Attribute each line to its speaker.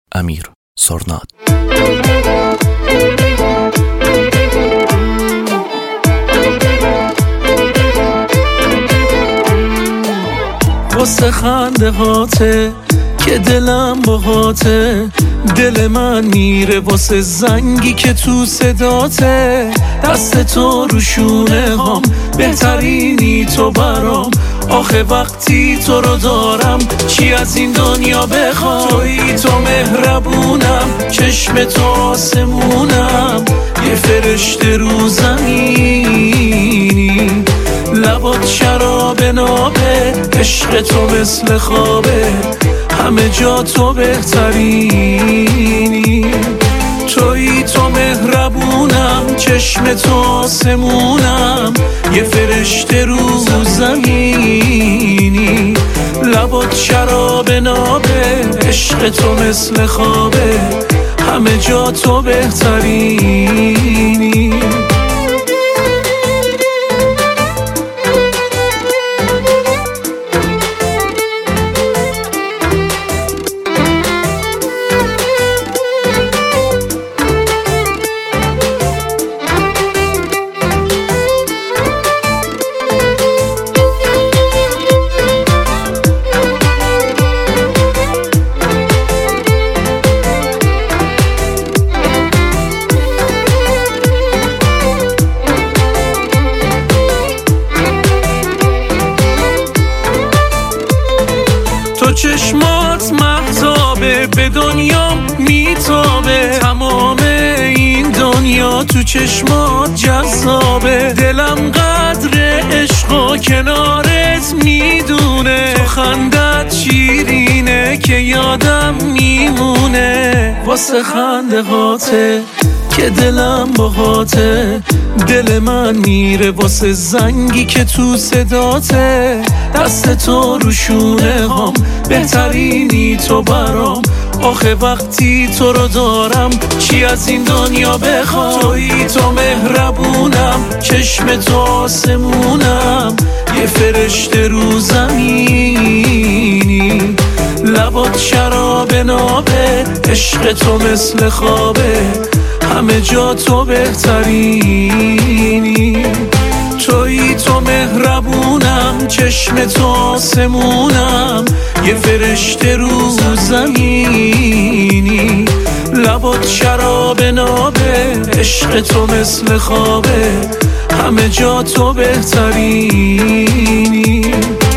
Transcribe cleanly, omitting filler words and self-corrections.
Speaker 1: امیر سرناد.
Speaker 2: واسه خنده هاته که دلم باهاته، دل من میره واسه زنگی که تو صداته. دست تو رو شونه هم بهترینی تو برام، آخه وقتی تو رو دارم چی از این دنیا بخوام. تویی تو مهربونم، چشم تو آسمونم، یه فرشته رو زمینی. لبات شراب نابه، عشق تو مثل خوابه، همه جا تو بهترینی. تویی تو مهربونم، چشم تو آسمونم، یه فرشته رو زمینی. لبات شراب نابه، عشق تو مثل خوابه، همه جا تو بهترینی. تو چشمات مهتابه، به دنیا میتابه، تمام این دنیا تو چشمات جذابه. دلم قدر عشقا کنارت میدونه، تو خندت شیرینه که یادم میمونه. واسه خنده هاته که دلم باهاته، دل من میره واسه زنگی که تو صداته. دست تو رو شونه هم بهترینی تو برام، آخه وقتی تو رو دارم چی از این دنیا بخوام. تویی تو مهربونم، چشم تو آسمونم، یه فرشته رو زمینی. لبات شراب نابه، عشق تو مثل خوابه، همه جا تو بهترینی. تویی تو مهربونم، چشم تو آسمونم، یه فرشته رو زمینی. لبات شراب نابه، عشق تو مثل خوابه، همه جا تو بهترینی.